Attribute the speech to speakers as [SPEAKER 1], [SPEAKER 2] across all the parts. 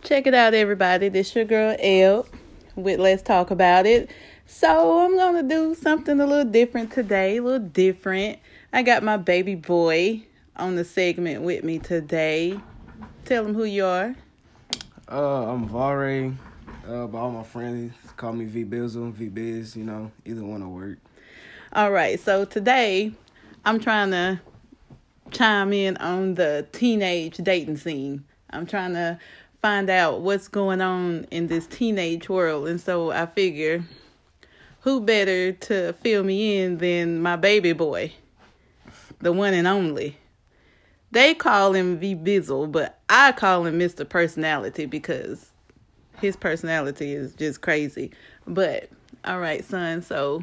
[SPEAKER 1] Check it out, everybody. This your girl, Elle, with Let's Talk About It. So, I'm going to do something a little different today, a little different. I got my baby boy on the segment with me today. Tell him who you are.
[SPEAKER 2] I'm Vare, but all my friends call me V-Bizzle, V-Biz, either one will work.
[SPEAKER 1] All right, so today, I'm trying to chime in on the teenage dating scene. I'm trying to find out what's going on in this teenage world. And so I figure, who better to fill me in than my baby boy, the one and only. They call him V-Bizzle, but I call him Mr. Personality because his personality is just crazy. But, all right, son, so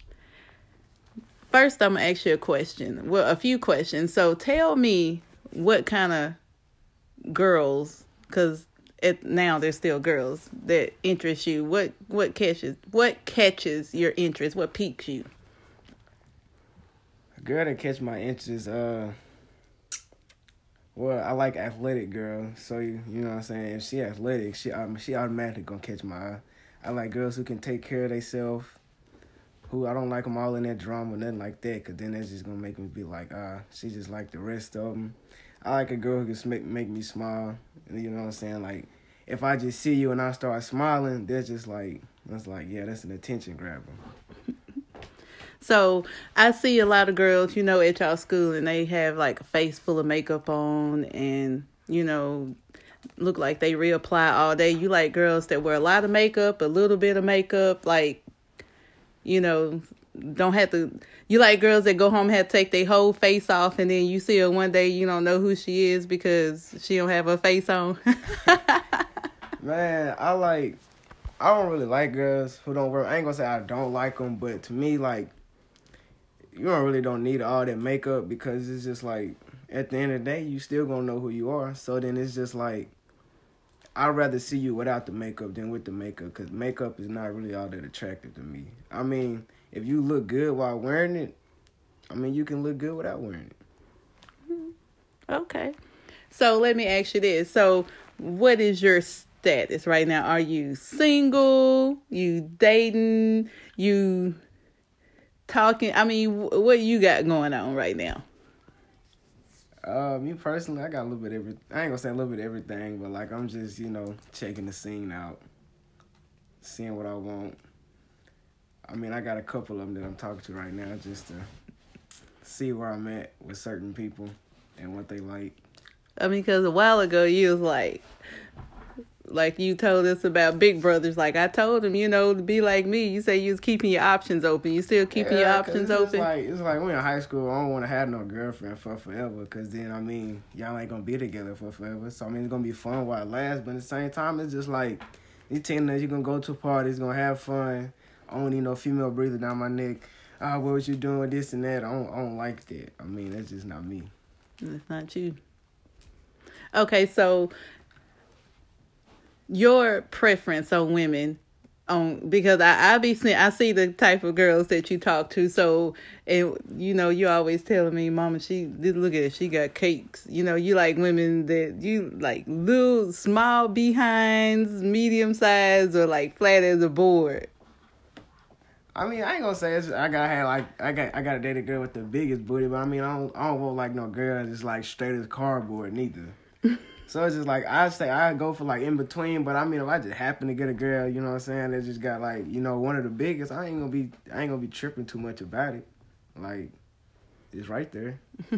[SPEAKER 1] first I'm going to ask you a question. Well, a few questions. So tell me what kind of girls, because now they're still girls, that interest you. What catches your interest? What piques you?
[SPEAKER 2] A girl that catch my interest, well, I like athletic girls, so you know what I'm saying. If she athletic, she automatically gonna catch my eye. I like girls who can take care of themselves. Who I don't like them all in that drama, nothing like that, cause then that's just gonna make me be like, she just like the rest of them. I like a girl who can make me smile. You know what I'm saying? Like, if I just see you and I start smiling, that's yeah, that's an attention grabber.
[SPEAKER 1] So I see a lot of girls, at y'all school, and they have like a face full of makeup on and, look like they reapply all day. You like girls that wear a lot of makeup, a little bit of makeup, like, don't have to. You like girls that go home and have to take their whole face off, and then you see her one day, you don't know who she is because she don't have her face on.
[SPEAKER 2] Man, I don't really like girls who don't wear. I ain't gonna say I don't like them, but to me, like, you don't need all that makeup because it's just like at the end of the day, you still gonna know who you are. So then it's just like I'd rather see you without the makeup than with the makeup because makeup is not really all that attractive to me. I mean, if you look good while wearing it, you can look good without wearing it.
[SPEAKER 1] Okay. So let me ask you this. So what is your status right now? Are you single? You dating? You talking? What you got going on right now?
[SPEAKER 2] Me personally, I got a little bit of everything. I ain't gonna say a little bit of everything, but like I'm just, checking the scene out, seeing what I want. I got a couple of them that I'm talking to right now just to see where I'm at with certain people and what they like.
[SPEAKER 1] Because a while ago you was like you told us about Big Brothers. Like I told him, to be like me. You say you was keeping your options open. You still keeping your options open?
[SPEAKER 2] It's like when in high school, I don't want to have no girlfriend for forever because then, y'all ain't going to be together for forever. So, it's going to be fun while it lasts. But at the same time, it's just like, you teenagers, you're going to go to parties, going to have fun. I don't need no female breather down my neck. What was you doing, this and that? I don't like that. That's just not me.
[SPEAKER 1] That's not you. Okay, so your preference on women, because I see the type of girls that you talk to. So, and you always telling me, Mama, look at it, she got cakes. You like women that you like little small behinds, medium size, or like flat as a board.
[SPEAKER 2] I ain't gonna say I gotta date a girl with the biggest booty, but I don't want like no girl that's like straight as cardboard neither. So it's just like I go for like in between, but if I just happen to get a girl, you know what I'm saying, that just got like, one of the biggest, I ain't gonna be tripping too much about it. Like, it's right there.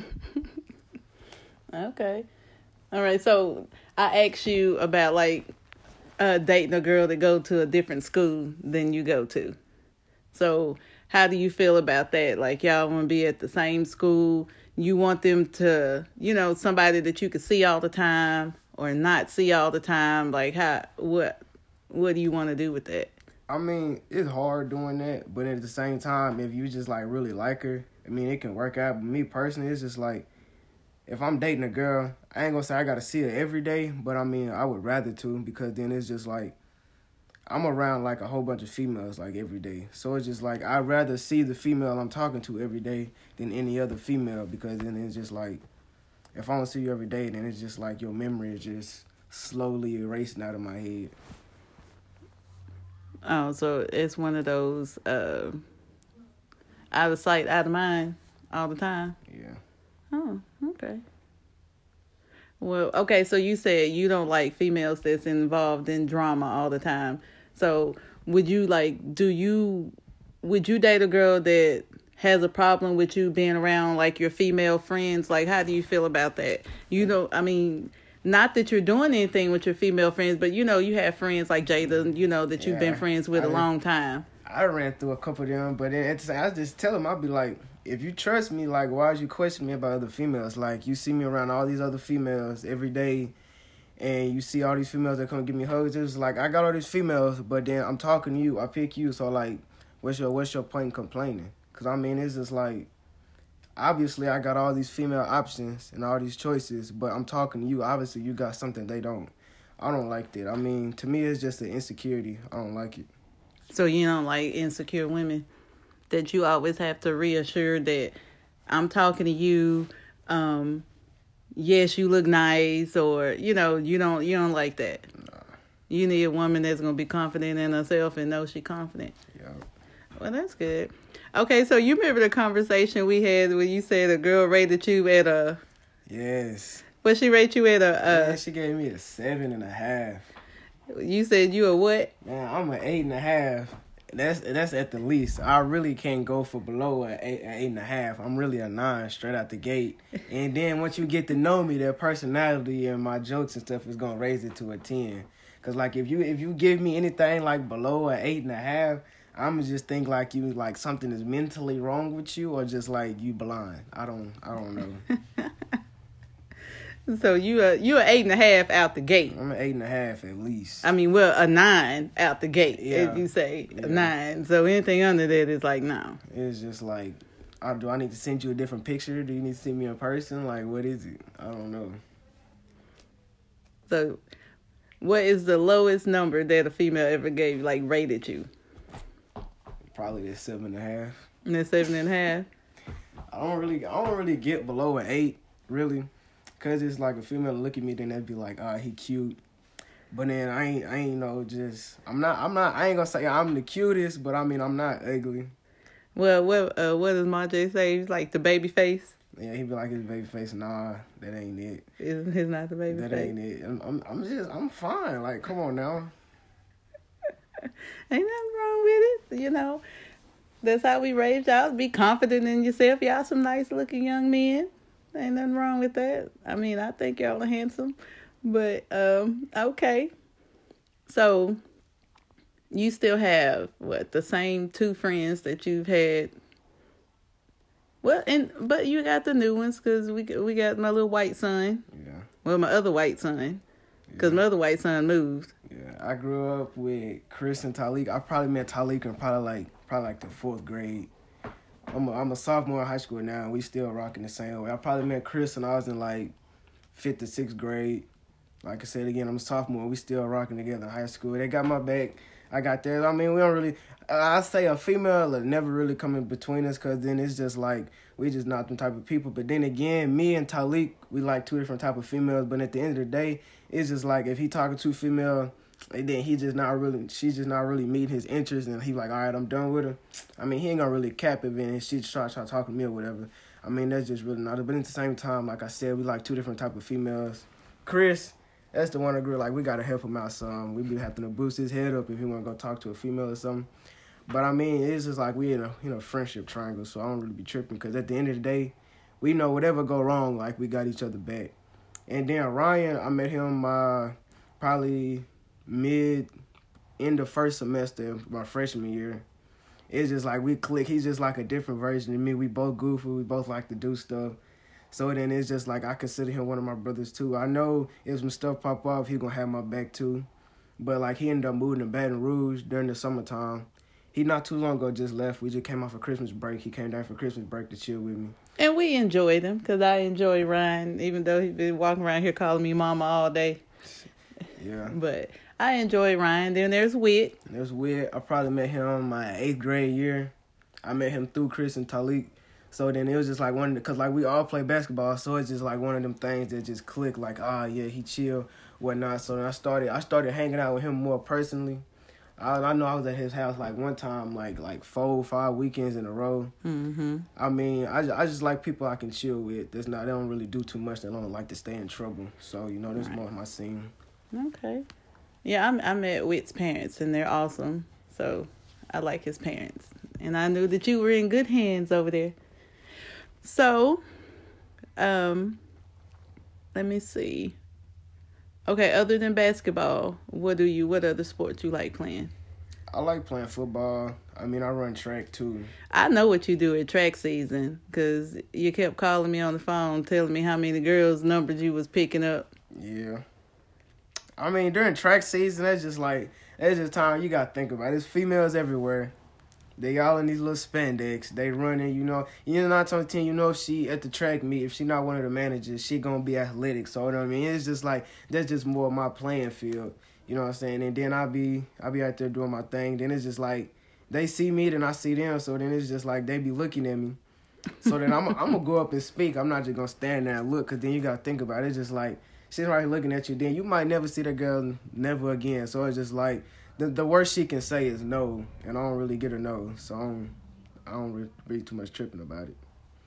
[SPEAKER 1] Okay. All right, so I asked you about like dating a girl that go to a different school than you go to. So how do you feel about that? Like, y'all want to be at the same school? You want them to, somebody that you could see all the time or not see all the time? Like, what do you want to do with that?
[SPEAKER 2] It's hard doing that, but at the same time, if you just like really like her, it can work out. But me personally, it's just like, if I'm dating a girl, I ain't gonna say I gotta see her every day, but I would rather to, because then it's just like, I'm around like a whole bunch of females like every day. So it's just like I'd rather see the female I'm talking to every day than any other female, because then it's just like if I don't see you every day, then it's just like your memory is just slowly erasing out of my head.
[SPEAKER 1] Oh, so it's one of those out of sight, out of mind all the time.
[SPEAKER 2] Yeah.
[SPEAKER 1] Oh, okay. Well, okay, so you said you don't like females that's involved in drama all the time. So would you would you date a girl that has a problem with you being around like your female friends? Like, how do you feel about that? I mean, not that you're doing anything with your female friends, but you have friends like Jada, that you've been friends with a long time.
[SPEAKER 2] I ran through a couple of them, but then I just tell them, I'll be like, if you trust me, like, why would you question me about other females? Like, you see me around all these other females every day, and you see all these females that come give me hugs. It's like, I got all these females, but then I'm talking to you. I pick you, so, like, what's your point in complaining? Because, I mean, it's just like, obviously, I got all these female options and all these choices, but I'm talking to you. Obviously, you got something they don't. I don't like that. I mean, to me, it's just an insecurity. I don't like it.
[SPEAKER 1] So you don't like insecure women? That you always have to reassure that I'm talking to you. Yes, you look nice, or you don't like that.
[SPEAKER 2] Nah.
[SPEAKER 1] You need a woman that's gonna be confident in herself and know she's confident.
[SPEAKER 2] Yeah.
[SPEAKER 1] Well, that's good. Okay, so you remember the conversation we had when you said a girl rated you at a...
[SPEAKER 2] Yes.
[SPEAKER 1] What she rate you at a...
[SPEAKER 2] Man, she gave me a 7.5.
[SPEAKER 1] You said you a what?
[SPEAKER 2] Man, I'm an 8.5. That's at the least. I really can't go for below an 8.5. I'm really a 9 straight out the gate. And then once you get to know me, their personality and my jokes and stuff is gonna raise it to a 10. Cause like if you give me anything like below an 8.5, I'ma just think like you like something is mentally wrong with you, or just like you blind. I don't know.
[SPEAKER 1] So you a 8.5 out the gate.
[SPEAKER 2] I'm an 8.5 at least.
[SPEAKER 1] I mean, well, a 9 out the gate.
[SPEAKER 2] Yeah.
[SPEAKER 1] If you say a 9, so anything under that is like no.
[SPEAKER 2] It's just like, do I need to send you a different picture? Do you need to see me in person? Like, what is it? I don't know.
[SPEAKER 1] So, what is the lowest number that a female ever gave, like rated you?
[SPEAKER 2] Probably that 7.5.
[SPEAKER 1] And that's 7.5.
[SPEAKER 2] I don't really get below an 8, really. Cause it's like a female look at me, then they'd be like, he cute. But then I ain't I ain't gonna say I'm the cutest, but I mean I'm not ugly.
[SPEAKER 1] Well, what does Marjay say? He's like the baby face.
[SPEAKER 2] Yeah, he be like his baby face. Nah, that ain't it.
[SPEAKER 1] It's not the baby
[SPEAKER 2] that
[SPEAKER 1] face.
[SPEAKER 2] That ain't it. I'm fine. Like, come on now.
[SPEAKER 1] Ain't nothing wrong with it. That's how we raised y'all. Be confident in yourself. Y'all some nice looking young men. Ain't nothing wrong with that. I mean, I think y'all are handsome. But, okay. So, you still have, the same 2 friends that you've had? Well, but you got the new ones, because we got my little white son.
[SPEAKER 2] Yeah.
[SPEAKER 1] Well, my other white son. Because my other white son moved.
[SPEAKER 2] Yeah, I grew up with Chris and Talik. I probably met Talik in probably like the 4th grade. I'm a sophomore in high school now, and we still rocking the same way. I probably met Chris when I was in like 5th to 6th grade. Like I said again, I'm a sophomore. We still rocking together in high school. They got my back. I got theirs. I mean, we don't really... I say a female will never really come in between us, because then it's just like we just not them type of people. But then again, me and Talik, we like 2 different type of females. But at the end of the day, it's just like if he talking to a female... And then she's just not really meeting his interest, and he like, all right, I'm done with her. I mean, he ain't gonna really cap it, and she try talking to me or whatever. I mean, that's just really not it. But at the same time, like I said, we like 2 different type of females. Chris, that's the one that grew like we gotta help him out some. We be having to boost his head up if he wanna go talk to a female or something. But I mean, it's just like we in a friendship triangle, so I don't really be tripping, because at the end of the day, we know whatever go wrong, like we got each other back. And then Ryan, I met him probably end of first semester of my freshman year. It's just like we click. He's just like a different version of me. We both goofy. We both like to do stuff. So then it's just like I consider him one of my brothers too. I know if some stuff pop off, he gonna have my back too. But like he ended up moving to Baton Rouge during the summertime. He not too long ago just left. We just came off a Christmas break. He came down for Christmas break to chill with me. And
[SPEAKER 1] we enjoyed him, because I enjoy Ryan, even though he's been walking around here calling me mama all day.
[SPEAKER 2] Yeah.
[SPEAKER 1] But I enjoy Ryan. Then there's Whit.
[SPEAKER 2] I probably met him my 8th grade year. I met him through Chris and Talik. So then it was just like because like we all play basketball, so it's just like one of them things that just click like, yeah, he chill. whatnot. So then I started hanging out with him more personally. I know I was at his house like one time, like 4-5 weekends in a row.
[SPEAKER 1] Mm-hmm.
[SPEAKER 2] I mean, I just like people I can chill with. They don't really do too much. They don't like to stay in trouble. So this is more of my scene.
[SPEAKER 1] Okay. Yeah, I met Whit's parents, and they're awesome. So I like his parents, and I knew that you were in good hands over there. So, let me see. Okay, other than basketball, what other sports you like playing?
[SPEAKER 2] I like playing football. I mean, I run track too.
[SPEAKER 1] I know what you do at track season, because you kept calling me on the phone telling me how many girls' numbers you was picking up.
[SPEAKER 2] Yeah. I mean, during track season, that's just time you got to think about it. There's females everywhere. They all in these little spandex. They running, 9 times out of 10, if she at the track meet, if she not one of the managers, she gonna be athletic. So, you know what I mean? It's just like, that's just more of my playing field. You know what I'm saying? And then I'll be out there doing my thing. Then it's just like, they see me, then I see them. So then it's just like, they be looking at me. So then I'm gonna go up and speak. I'm not just gonna stand there and look, because then you gotta think about it. It's just like, she's right here looking at you. Then you might never see that girl never again. So it's just like, the worst she can say is no, and I don't really get her no, so I don't really too much tripping about it.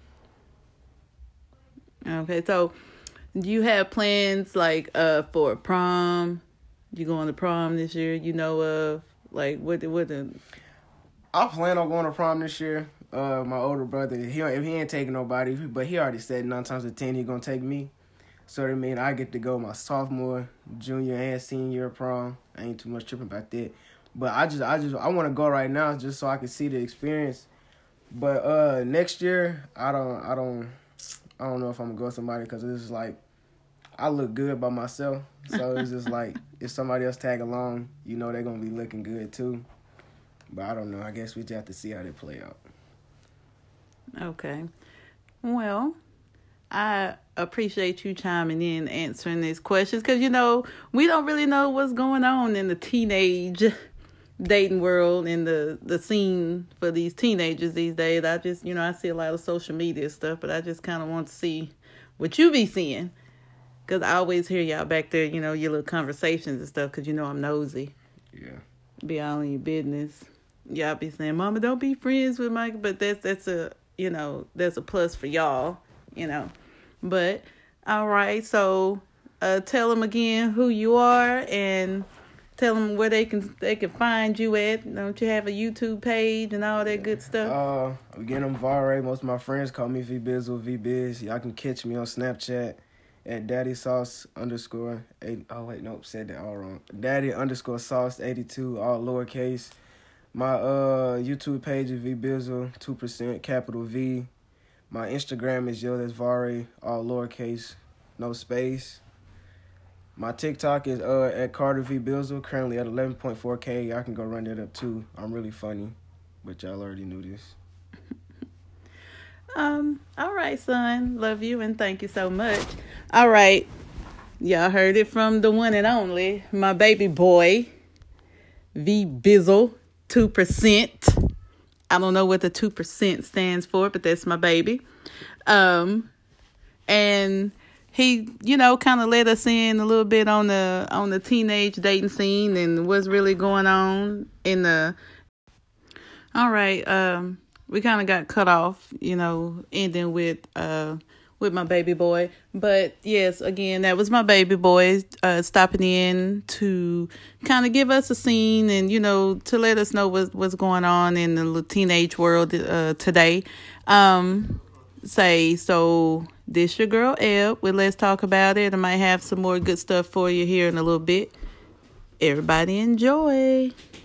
[SPEAKER 1] Okay, so do you have plans like for prom? You going to prom this year? You know of like what the?
[SPEAKER 2] I plan on going to prom this year. My older brother, if he ain't taking nobody, but he already said 9 times out of 10 he gonna take me. So I mean, I get to go my sophomore, junior, and senior prom. I ain't too much tripping about that. But I want to go right now just so I can see the experience. But next year, I don't know if I'm gonna go with somebody, because it's just like, I look good by myself. So it's just like, if somebody else tag along, they're gonna be looking good too. But I don't know. I guess we just have to see how they play out.
[SPEAKER 1] Okay. Well, I appreciate you chiming in, answering these questions, because, we don't really know what's going on in the teenage dating world and the scene for these teenagers these days. I just, I see a lot of social media stuff, but I just kind of want to see what you be seeing, because I always hear y'all back there, your little conversations and stuff, because, I'm nosy.
[SPEAKER 2] Yeah.
[SPEAKER 1] Be all in your business. Y'all be saying, Mama, don't be friends with Mike, but that's a, that's a plus for y'all. But all right, so tell them again who you are, and tell them where they can find you at. Don't you have a YouTube page and all that good stuff?
[SPEAKER 2] Again, I'm Vare. Most of my friends call me VBizzle, VBiz. Y'all can catch me on Snapchat at Daddy_Sauce_8. Oh wait, nope, said that all wrong. Daddy_Sauce82, all lowercase. My YouTube page is VBizzle, 2%, capital V. My Instagram is that's Vare, all lowercase, no space. My TikTok is at Carter V Bizzle, currently at 11.4K. Y'all can go run that up too. I'm really funny, but y'all already knew this.
[SPEAKER 1] All right, son. Love you and thank you so much. All right. Y'all heard it from the one and only, my baby boy, VBizzle, 2%. I don't know what the 2% stands for, but that's my baby. And he, kind of let us in a little bit on the teenage dating scene and what's really going on in the. All right, we kind of got cut off, ending with my baby boy. But yes, again, that was my baby boy stopping in to kind of give us a scene and, to let us know what's going on in the teenage world today. So this your girl Eb with Let's Talk About It. I might have some more good stuff for you here in a little bit. Everybody enjoy.